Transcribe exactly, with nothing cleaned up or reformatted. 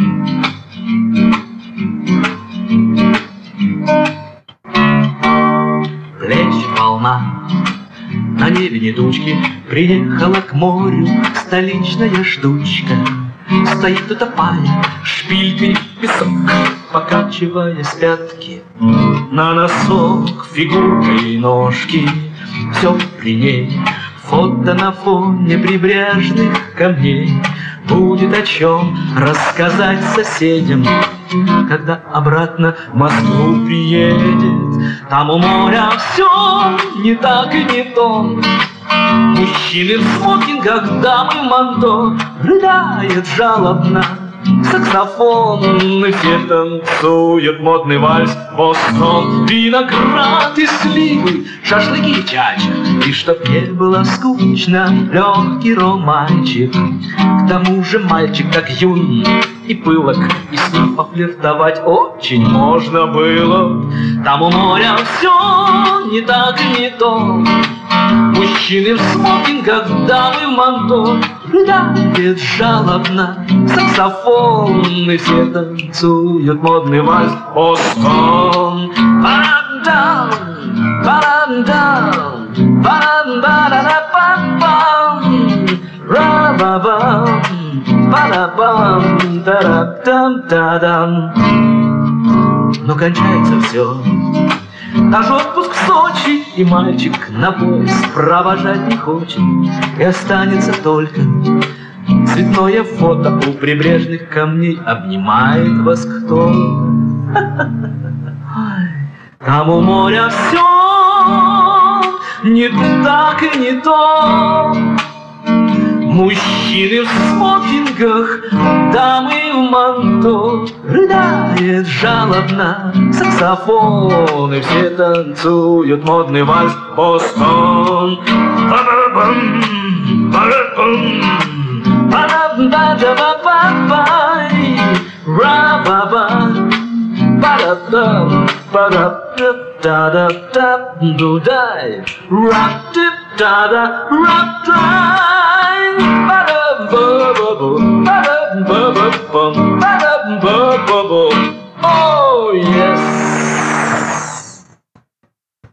Плещет волна, на небе не тучки, приехала к морю столичная штучка. Стоит утопая, шпилькой в песок, покачивая с пятки на носок фигуркой ножки. Все при ней, фото на фоне прибрежных камней. Будет о чем рассказать соседям, когда обратно в Москву приедет. Там у моря все не так и не то. Мужчины в смокингах, дамы в манто. Рыдает жалобно саксофон, и все танцуют модный вальс Бостон. Виноград и сливы, шашлыки и чача, и чтоб не было скучно, легкий романчик. К тому же мальчик так юн и пылок, и с ним пофлиртовать очень можно было. Там у моря все не так и не то. Мужчины в смокингах, дамы в манто. Рыдает жалобно саксофон, и все танцуют модный вальс Бостон. Парам-дам, парам-дам, парам-ба-да-да-пам-пам, ра-ба-бам, ба-да-бам, та-ра-там-та-дам. Но кончается все. Наш отпуск в Сочи, и мальчик на поезд провожать не хочет. И останется только цветное фото у прибрежных камней. Обнимает вас кто? Там у моря все не так и не то. Мужчины в смокингах, дамы в манто. Рыдает жалобно саксофон, и все танцуют модный вальс Бостон. Ба-ба-бам, ба-ба-бам, ба-да-ба-да-ба-ба-бай, ра-ба-ба, ба-да-дам, ба-да-да-да-да-да-ду-дай, ра-ти-да-да, ра-дай, ба-да-ба-ба-ба, ба-да-ба-ба-бам.